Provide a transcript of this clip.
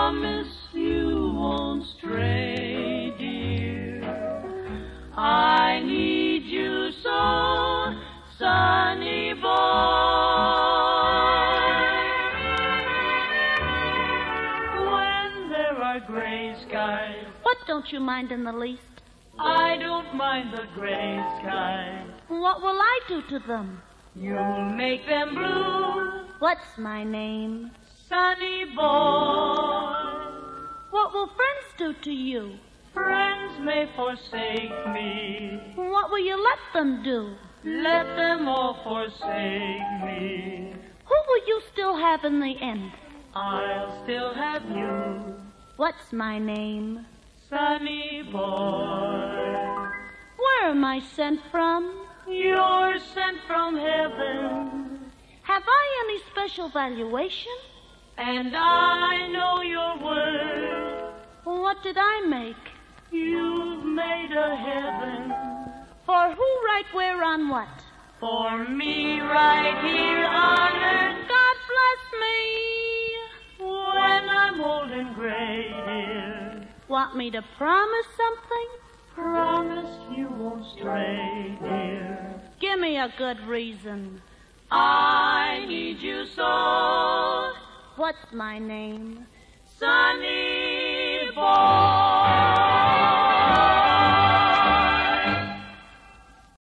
promise you won't stray, dear. I need you so, sunny boy. When there are gray skies, What don't you mind in the least? I don't mind the gray skies. What will I do to them? You'll make them blue, What's my name? sunny boy. What will friends do to you? Friends may forsake me, What will you let them do? let them all forsake me. Who will you still have in the end? I'll still have you, What's my name? sunny boy. Where am I sent from? You're sent from heaven, Have I any special valuation? and I know your word. What did I make? You've made a heaven For who, right where, on what? for me right here on earth. God bless me. When I'm old and gray, dear, Want me to promise something? promise you won't stray, dear. Give me a good reason. I need you so, What's my name? sunny boy.